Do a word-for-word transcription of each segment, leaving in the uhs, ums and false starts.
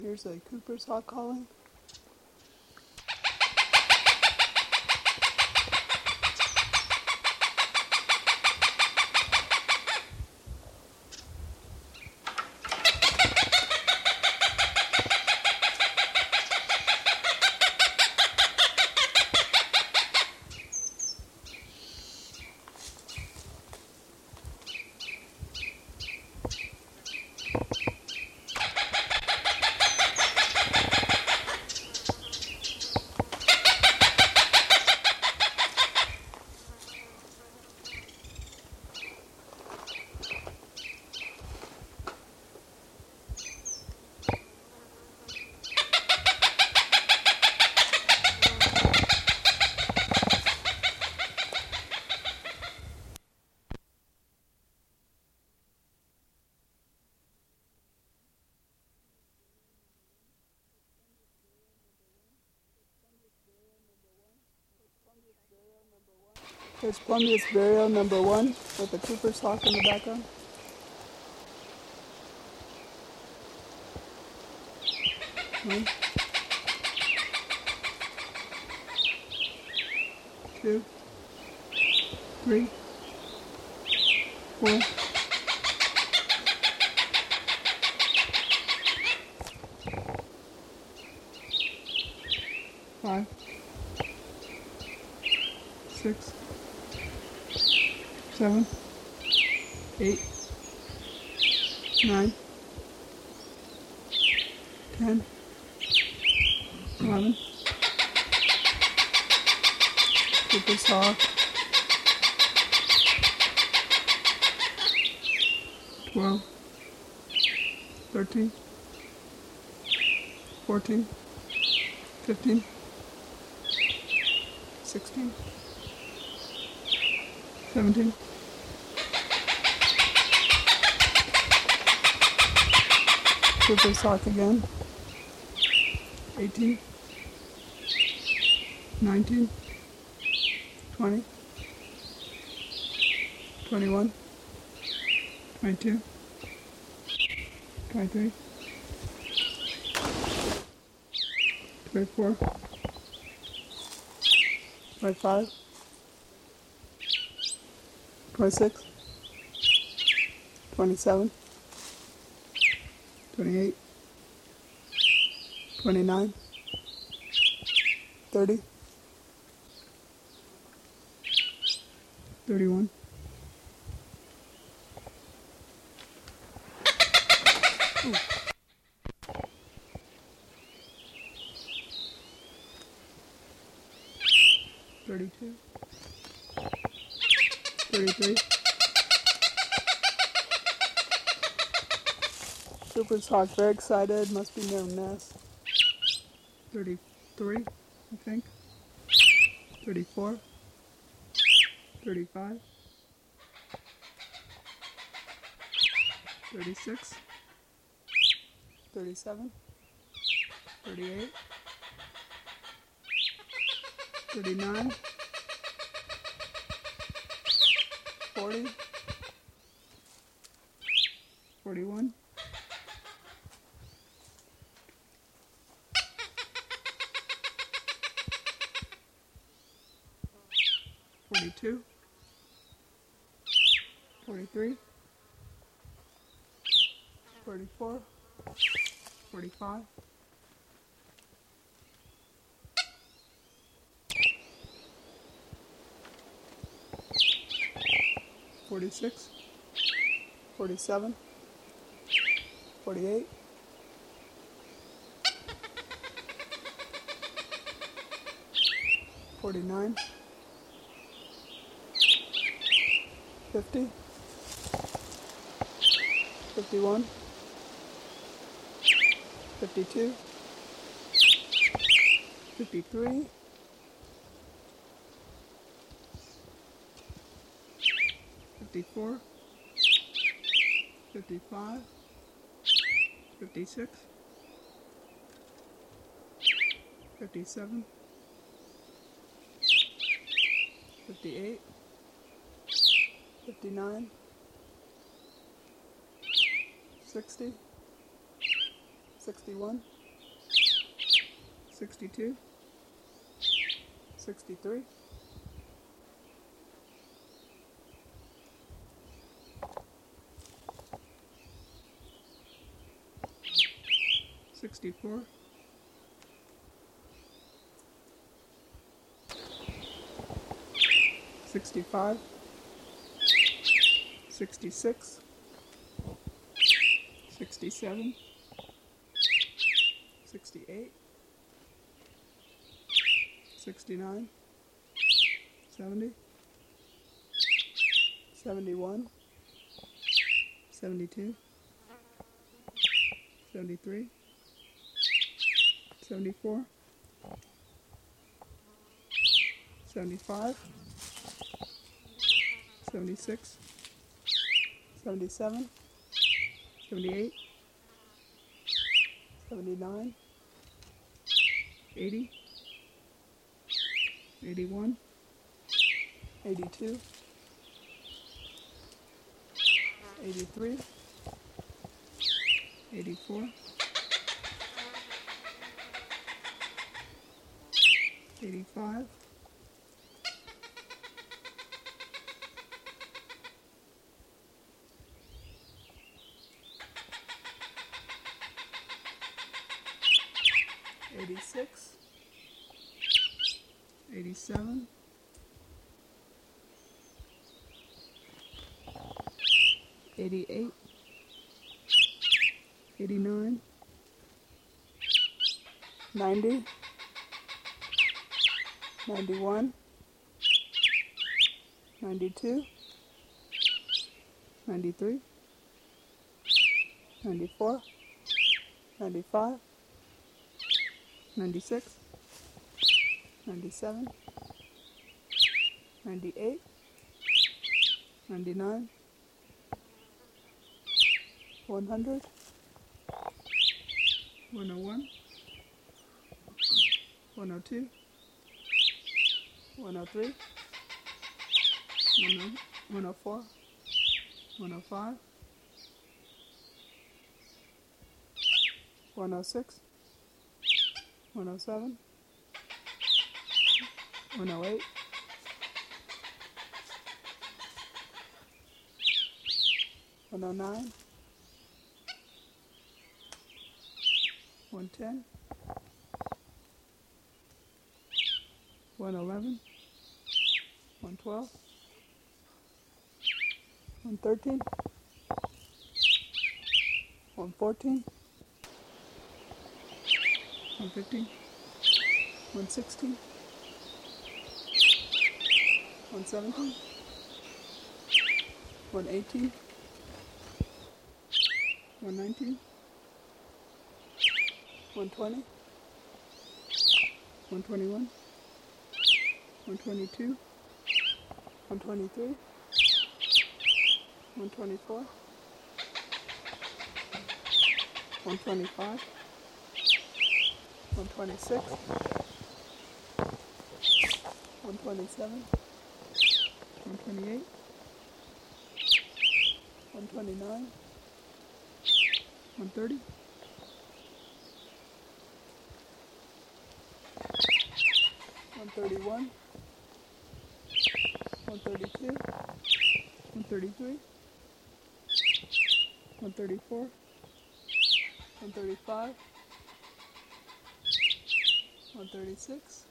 Here's a Cooper's hawk calling. Here's Plumbeous Burial number one with the Cooper's hawk in the background. One, two, three, four, five, six, seven, eight, nine, ten, eleven, Cooper's hawk, twelve, thirteen, fourteen, fifteen, sixteen, seventeen, Cooper's hawk again, eighteen, nineteen, twenty, twenty-one, twenty-two, twenty-three, twenty-four, twenty-five, twenty-six, twenty-seven, twenty-eight, twenty-nine, thirty, thirty-one, Ooh. thirty-two, thirty-three, Cooper's hawk very excited, must be near a nest. thirty-three, I think. thirty-four, thirty-five, thirty-six, thirty-seven, thirty-eight, thirty-nine, forty, forty-one, forty-two, forty-three, forty-four, forty-five, forty-six, forty-seven, forty-eight, forty-nine, fifty, fifty-one, fifty-two, fifty-three, fifty-four, fifty-five, fifty-six, fifty-seven, fifty-eight, fifty-nine, sixty, sixty-one, sixty-two, sixty-three, sixty-four, sixty-five, sixty-six, sixty-seven, sixty-eight, sixty-nine, seventy, seventy-one, seventy-two, seventy-three, seventy-four, seventy-five, seventy-six, seventy-seven, seventy-eight, seventy-nine, eighty, eighty-one, eighty-two, eighty-three, eighty-four, eighty-five, eighty-six, eighty-seven, eighty-eight, eighty-nine, ninety, ninety-one, ninety-two, ninety-three, ninety-four, ninety-five, ninety-six, ninety-seven, ninety-eight, ninety-nine, one hundred, one oh one, one oh two, one oh three, one oh four, one oh five, one oh six, one oh seven, one oh eight, one oh nine, one ten, one eleven, one twelve, one thirteen, one fourteen, one fifteen, one sixteen, one seventeen, one eighteen, one nineteen, one twenty, one twenty-one, one twenty-two, one twenty-three, one twenty-four, one twenty-five, one twenty-six, one twenty-seven, one twenty-eight, one twenty-nine, one thirty, one thirty-one, one thirty-two, one thirty-three, one thirty-four, one thirty-five, one thirty-six,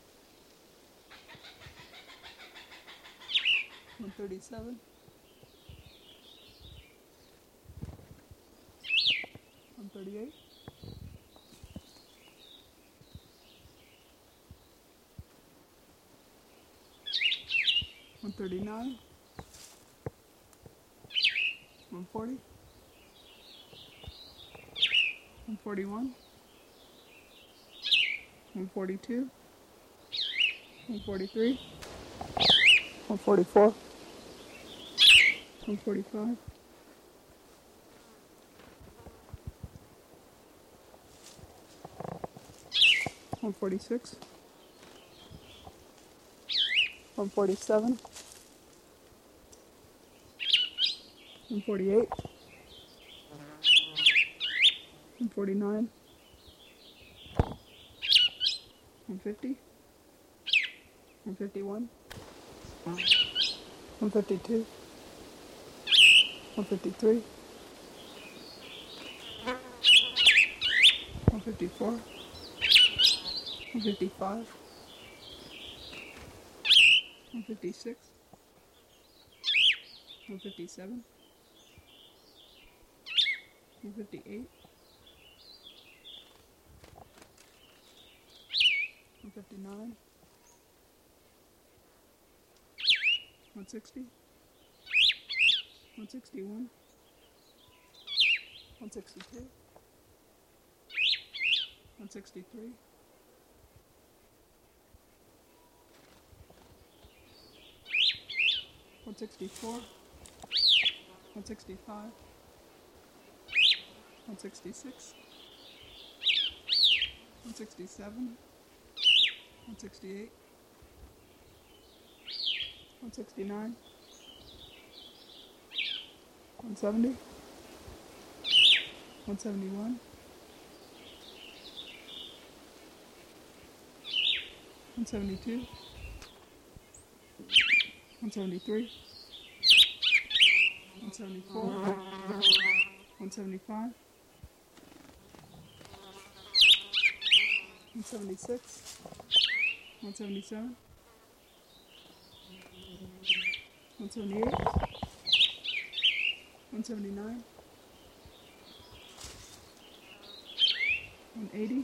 one thirty-seven, one thirty-eight, one thirty-nine, one forty, one forty-one, one forty-two, one forty-three, one forty-four, one forty-five, one forty-six, one forty-seven, one forty-eight, one forty-nine, one fifty, one fifty-one, one fifty-two, one fifty-three, one fifty-four, one fifty-five, one fifty-six, one fifty-seven, one fifty-eight, one fifty-nine, one sixty, one sixty-one, one sixty-two, one sixty-three, one sixty-four, one sixty-five, one sixty-six, one sixty-seven, one sixty-eight, one sixty-nine, one seventy, one seventy-one, one seventy-two, one seventy-three, one seventy-four, one seventy-five, one seventy-six, one seventy-seven, one seventy-eight, one seventy-nine, one eighty,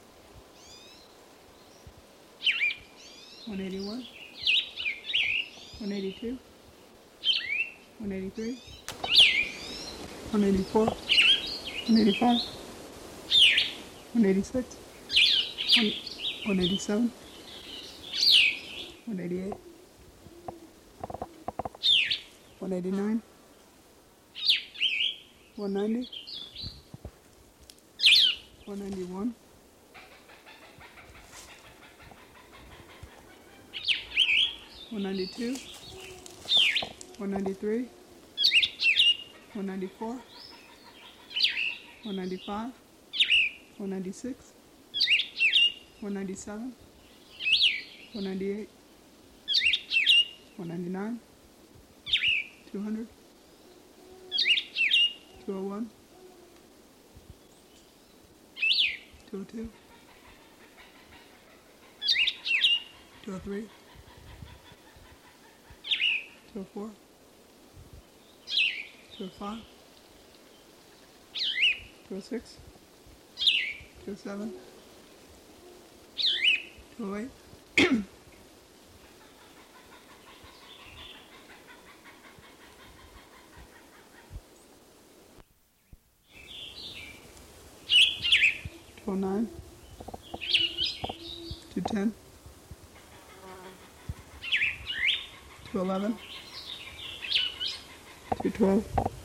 one eighty-one, one eighty-two, one eighty-three, one eighty-four, one eighty-five, one eighty-six, one eighty-seven, one eighty-eight, one eighty-nine, one ninety, one ninety-one, one ninety-two, one ninety-three, one ninety-four, one ninety-five, one ninety-six, one ninety-seven, one ninety-eight, one ninety-nine, two hundred, two oh one, two oh two, two oh three, two oh four, two oh five, two oh six, two oh seven, two oh eight, two oh nine, two ten, two eleven, two twelve,